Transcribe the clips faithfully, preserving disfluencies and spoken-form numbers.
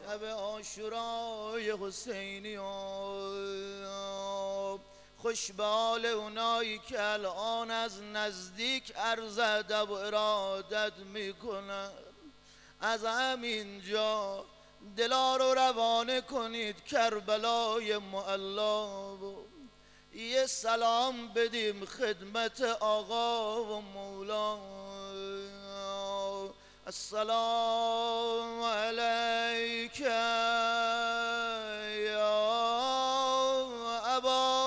شب عاشورای حسینی خوش به حال اونایی که الان از نزدیک عرض ادب و ارادت میکنن. از همینجا دلا رو روانه کنید کربلای معلا، یه سلام بدیم خدمت آقا و مولا. السلام علیک یا ابا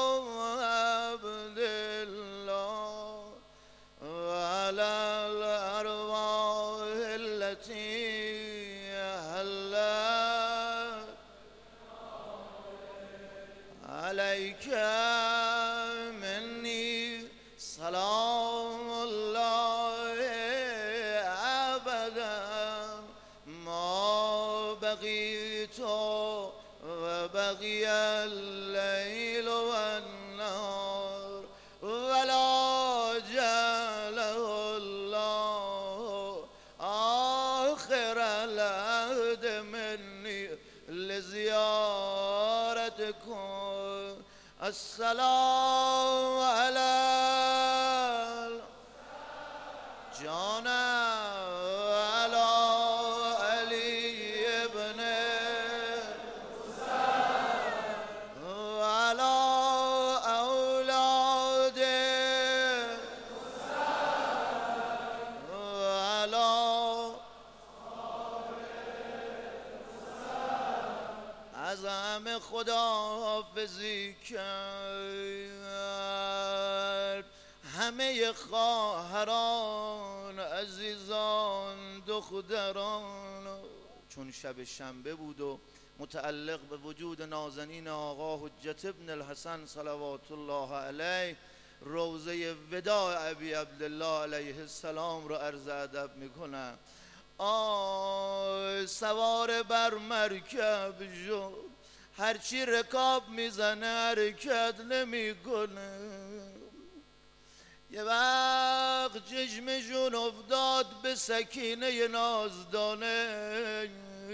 عبدالله و علی الارواح التي حلت علیک منی سلام الله ابدا ما بقیت و بقی اللیل و النهار ولا جعله الله آخر العهد منی لزیارتکم. السلام علی جانم علی علی ابن و علی اولاد و علی از همه خداحافظی کرد. همه خواهران عزیزان دختران، چون شب شنبه بود و متعلق به وجود نازنین آقا حجت ابن الحسن صلوات الله علیه روزه وداع ابی عبدالله علیه السلام رو عرض ادب میکنم. آه سوار بر مرکب شد، هرچی رکاب میزنه حرکت نمیکنه. یه وقت چشمشون افتاد به سکینه نازدانه،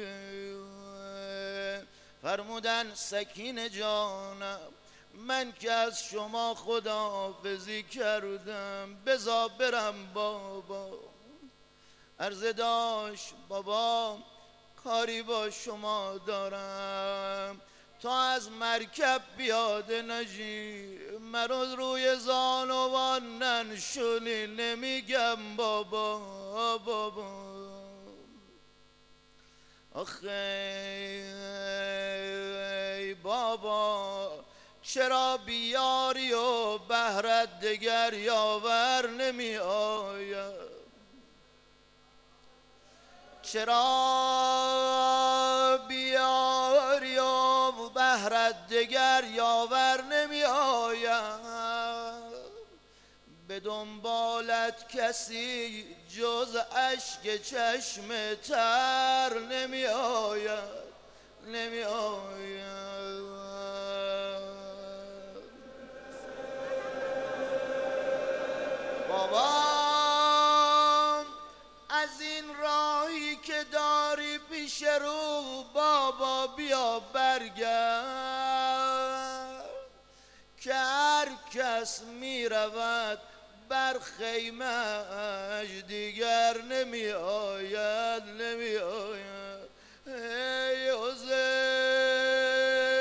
فرمودن سکینه جانم من که از شما خداحافظی کردم بذار برم بابا. عرض داشت بابا کاری با شما دارم، تا از مرکب بیاده نشی مرا روی زانوان ننشونی نمیگم بابا بابا. آخه بابا چرا بیاری و بهرت دگر یاور نمی آید؟ چرا بیاری و بهرت دگر یاور نمی آید؟ به دنبالت کسی جز اشک چشم تر نمی آید نمی آید. بابا از این راهی که داری پیش رو بابا بیا برگرد، که هر کس می رود بر خیمه‌اش دیگر نمی آید نمی آید. ای حسین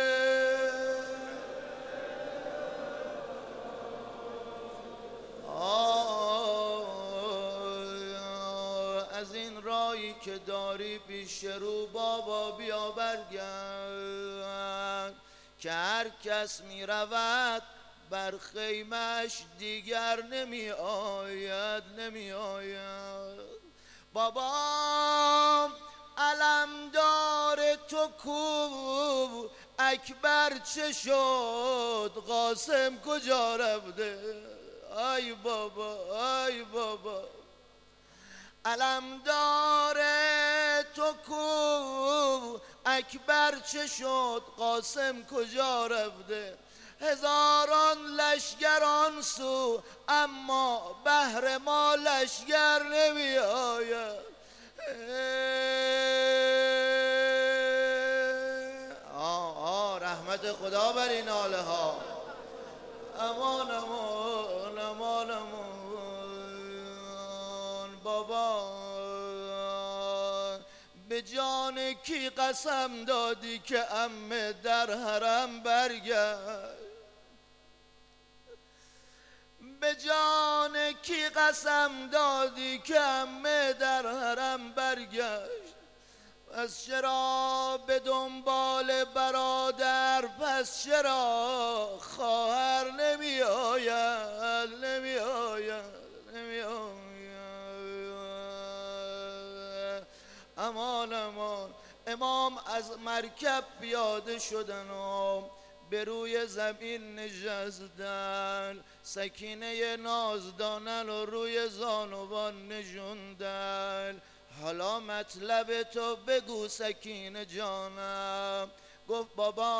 از این راهی که داری پیش رو بابا بیا برگرد، که هر کس می رود بر خیمش دیگر نمی آید نمی آید. بابا علمدار تو کو؟ اکبر چه شد؟ قاسم کجا رفته؟ آی بابا آی بابا علمدار تو کو؟ اکبر چه شد؟ قاسم کجا رفته؟ هزاران لشکران سو اما بهر ما لشکر نمی آید. رحمت خدا بر این ناله ها. امان امان امان امان بابا، به جان کی قسم دادی که عمه در حرم برگشت؟ به جان کی قسم دادی که عمه در حرم برگشت؟ پس چرا به دنبال برادر، پس چرا خواهر نمی آید نمی آید نمی آید؟ امان امان. امام از مرکب پیاده شدن و به روی زمین نشستن، سکینه نازدانن رو روی زانوان نشوندن. حالا مطلب تو بگو سکینه جانم. گفت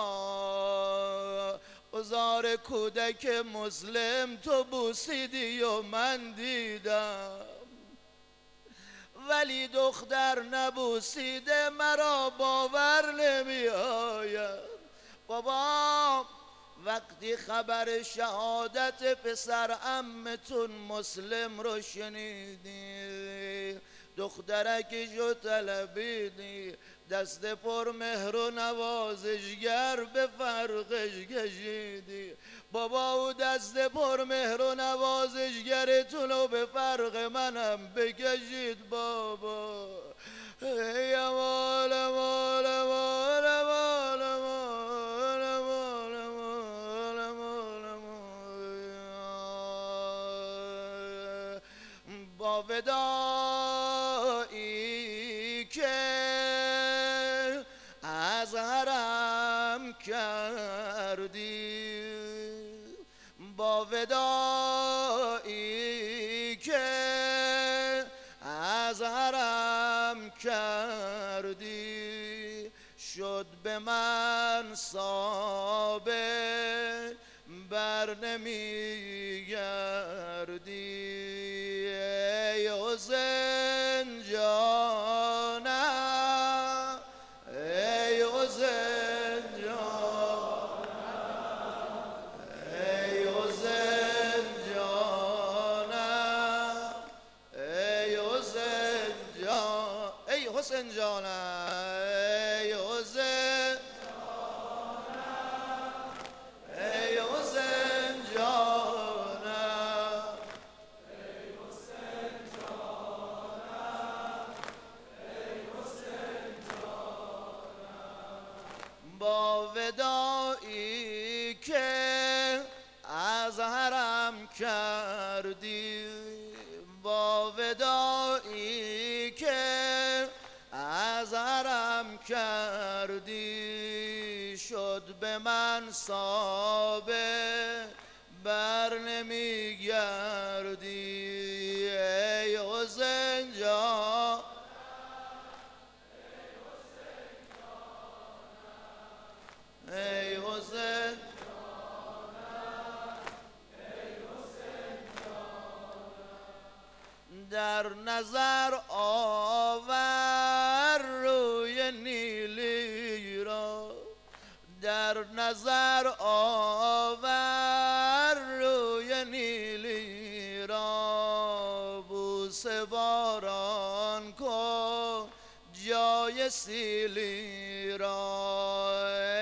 بابا عذار کودک مسلم تو بوسیدی و من دیدم، ولی دختر نبوسیده مرا باور نمی آید. بابا وقتی خبر شهادت پسر عمتون مسلم رو شنیدی، دخترکشو طلبیدی، دست پر مهر و نوازشگر به فرقش کشیدی. بابا او دست پر مهر و نوازشگرتون رو به فرق منم بکشید بابا. ای امان امان امان امان امان امان امان امان امان. با وداعی که از حرم کردی، با وداعی که از حرم کردی، شد به من ثابت بر نمی گردی. ای حسین جانم، ای حسین جانم، ای حسین جانم، ای حسین جان، ای حسین جانم، ای حسین ای حسین جانم، ای حسین جانم، ای حسین جانم. با وداعی که از حرم کردی، با وداعی که از حرم کردی، شد به من ثابت بر نمی گردی. ای حسین جان، ای حسین در نظر آور روی نیلی را، در نظر آور روی نیلی را، بوسه باران کن جای سیلی را.